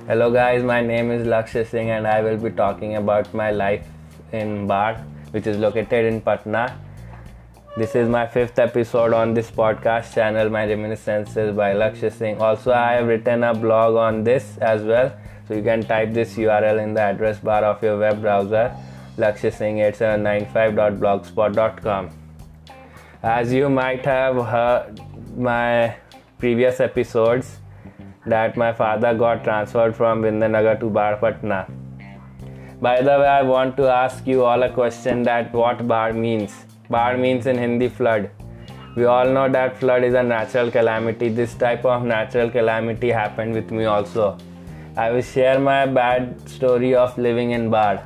Hello guys, my name is Lakshya Singh and I will be talking about my life in Bard, which is located in Patna. This is my fifth episode on this podcast channel, My Reminiscences by Lakshya Singh. Also, I have written a blog on this as well, so you can type this URL in the address bar of your web browser, lakshyasingh8795.blogspot.com. As you might have heard my previous episodes, that my father got transferred from Vindhyanagar to Bard, Patna. By the way, I want to ask you all a question that what Bard means. Bard means in Hindi flood. We all know that flood is a natural calamity. This type of natural calamity happened with me also. I will share my bad story of living in Bard.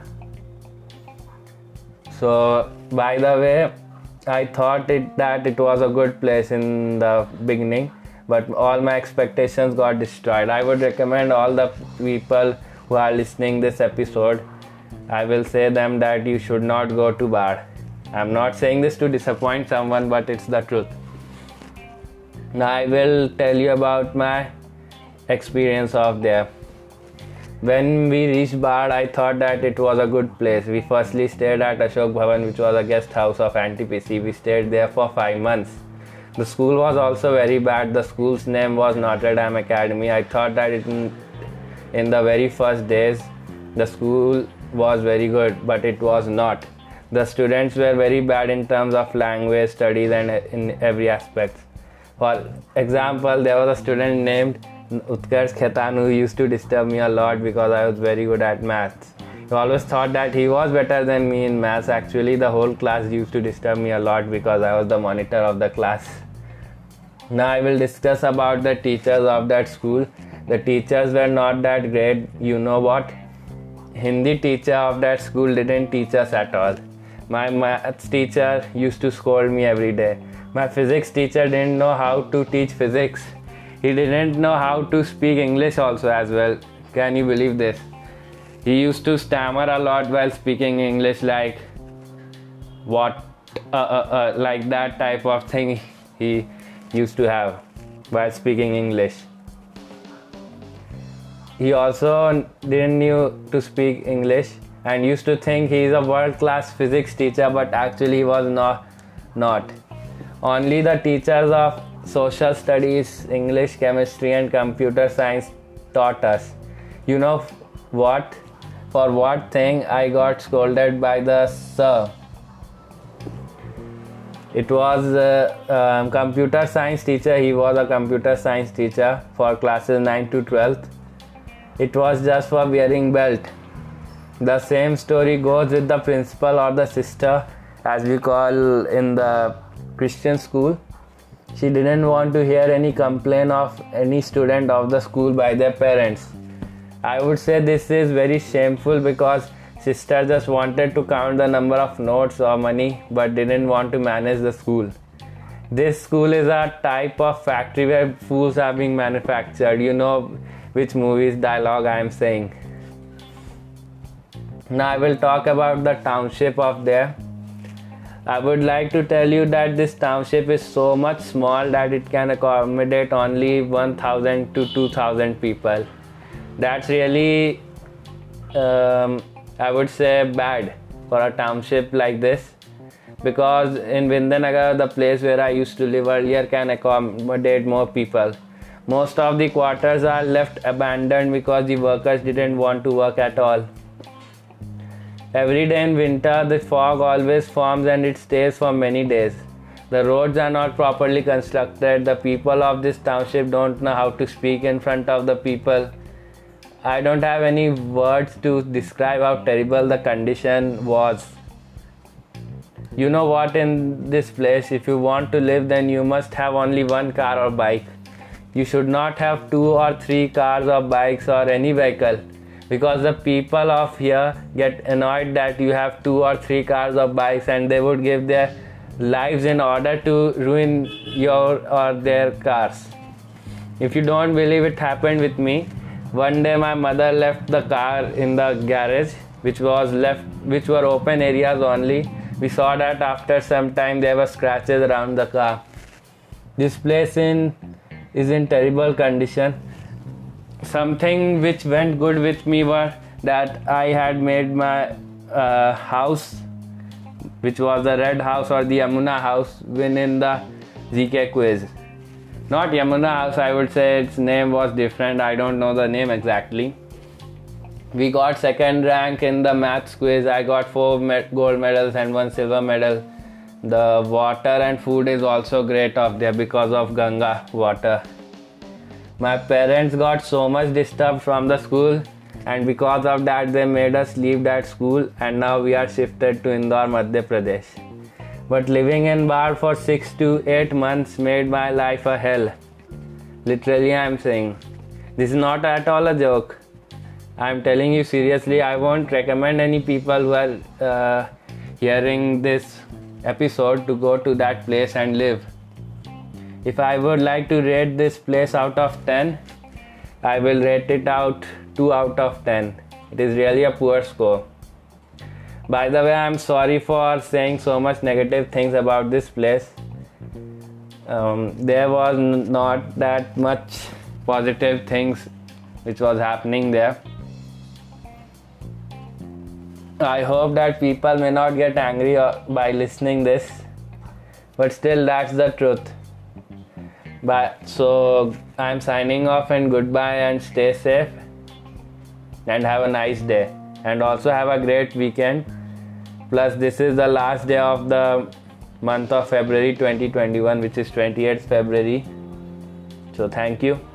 So, by the way, I thought that it was a good place in the beginning, but all my expectations got destroyed. I would recommend all the people who are listening this episode, I will say them that you should not go to Bard. I'm not saying this to disappoint someone, but it's the truth. Now I will tell you about my experience of there. When we reached Bard, I thought that it was a good place. We firstly stayed at Ashok Bhavan, which was a guest house of NTPC. We stayed there for 5 months. The school was also very bad. The school's name was Notre Dame Academy. I thought that in the very first days, the school was very good, but it was not. The students were very bad in terms of language, studies, and in every aspect. For example, there was a student named Utkarsh Khaitan who used to disturb me a lot because I was very good at maths. I always thought that he was better than me in maths. Actually, the whole class used to disturb me a lot because I was the monitor of the class. Now I will discuss about the teachers of that school. The teachers were not that great. You know what? Hindi teacher of that school didn't teach us at all. My maths teacher used to scold me every day. My physics teacher didn't know how to teach physics. He didn't know how to speak English also as well. Can you believe this? He used to stammer a lot while speaking English, like what, like that type of thing he used to have while speaking English. He also didn't knew to speak English and used to think he is a world-class physics teacher, but actually he was not. Only the teachers of social studies, English, chemistry and computer science taught us. You know what? For what thing I got scolded by the sir? It was a computer science teacher. He was a computer science teacher for classes 9 to 12th. It was just for wearing belt. The same story goes with the principal or the sister, as we call in the Christian school. She didn't want to hear any complaint of any student of the school by their parents. I would say this is very shameful because sister just wanted to count the number of notes or money but didn't want to manage the school. This school is a type of factory where fools are being manufactured. You know which movie's dialogue I am saying. Now I will talk about the township of there. I would like to tell you that this township is so much small that it can accommodate only 1,000 to 2,000 people. That's really, I would say, bad for a township like this, because in Vindhyanagar, the place where I used to live earlier, can accommodate more people. Most of the quarters are left abandoned because the workers didn't want to work at all. Every day in winter, the fog always forms and it stays for many days. The roads are not properly constructed. The people of this township don't know how to speak in front of the people. I don't have any words to describe how terrible the condition was. You know what, in this place, if you want to live, then you must have only one car or bike. You should not have 2 or 3 cars or bikes or any vehicle, because the people of here get annoyed that you have 2 or 3 cars or bikes, and they would give their lives in order to ruin your or their cars. If you don't believe, it happened with me. One day my mother left the car in the garage, which were open areas only. We saw that after some time there were scratches around the car. This place is in terrible condition. something which went good with me were that I had made my house, which was the Red House or the Yamuna House, win in the GK quiz. Not Yamuna House, I would say its name was different. I don't know the name exactly. We got second rank in the maths quiz. I got 4 gold medals and 1 silver medal. The water and food is also great up there because of Ganga water. My parents got so much disturbed from the school, and because of that they made us leave that school, and now we are shifted to Indore, Madhya Pradesh. But living in Bar for 6 to 8 months made my life a hell. Literally, I am saying. This is not at all a joke. I am telling you seriously. I won't recommend any people who are hearing this episode to go to that place and live. If I would like to rate this place out of 10, I will rate it out 2 out of 10. It is really a poor score. By the way, I am sorry for saying so much negative things about this place. There was not that much positive things which was happening there. I hope that people may not get angry by listening this, but still that's the truth. So I'm signing off, and goodbye, and stay safe and have a nice day, and also have a great weekend. Plus this is the last day of the month of February 2021, which is 28th February. So thank you.